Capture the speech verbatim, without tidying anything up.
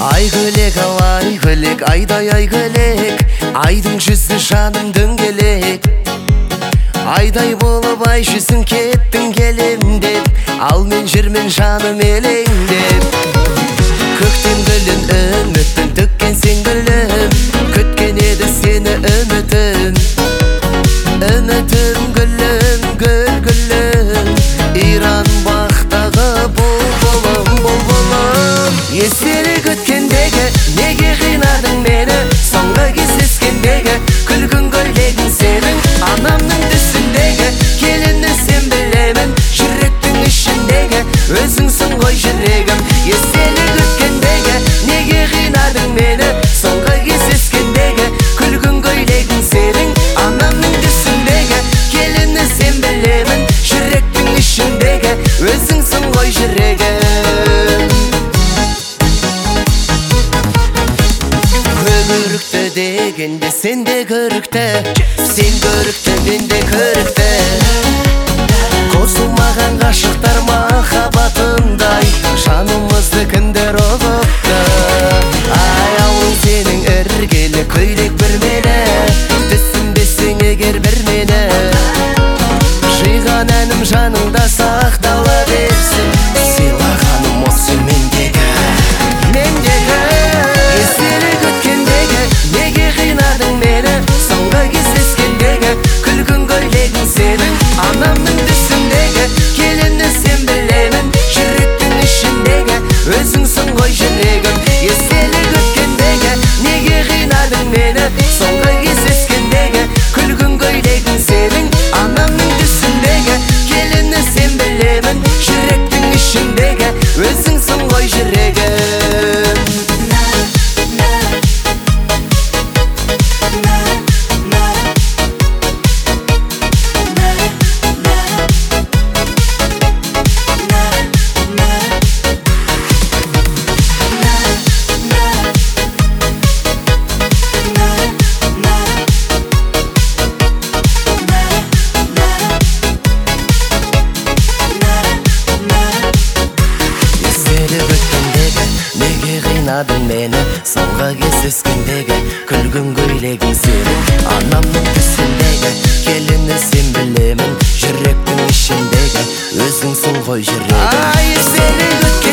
Ай гөлек, ай гөлек, айдай ай гөлек, айдың жүзі жаным дөңгелек. Айдай болып ай жүзін кеттің келем деп, ал мен жүрмін жаным елеңдеп. Көктен гүлін үміттің төккен сен гүлім, күткен еді сені үмітім. Үмітім гүлім, гүл гүлім, иран бақтағы бұлбұлым, бұлбұлым. Естері күткендегі, неге қинадың мені? Соңғы кездескендегі, күлгін гүлегің сенің. Анамның түсіндегі, келіні сен білемін. Жүректің ішіндегі, өзіңсің ғой жүрегім. Естері күткендегі, неге қинадың мені? Соңғы кездескендегі, күлгін гүлегің сенің. Анамның түсіндегі, келіні сен білемін. Жүректің ішіндегі, өзіңсің ғой жүрегім. Көрікті дегенде сен де көрікті, сен көрікті мен де көрікті. Қосылмаған ғашықтар махаббатындай, жанымызды кімдер ұғыпты. Аяулым сенің іргелі көйлек бір мені, түсінбесең егер бір мені. Жиған әнім жаныңда сақтала берсін, сыйлағаным осы мендегі, мендегі. Естері күткендегі, неге қинадың мені? Соңғы кездескендегі, күлгін көйлегің сенің. Анамның түсіндегі, келіні сен білемін. Жүректің ішіндегі, өзіңсің ғой жүрегім. Естері күткендегі, неге қинадың мені? Соңғы кездескендегі, күлгін көйлегің сенің. Анамның түсіндегі, келіні сен білемін. Жүректің ішіндегі, өзіңсің ғой жүрегім. Қинадың мені, соңғы кездескендегі, күлгін көйлегің сенің. Анамның түсіндегі, келіні сен білемін. Жүректің ішіндегі, өзіңсің ғой жүрегім. Ай, естері күткен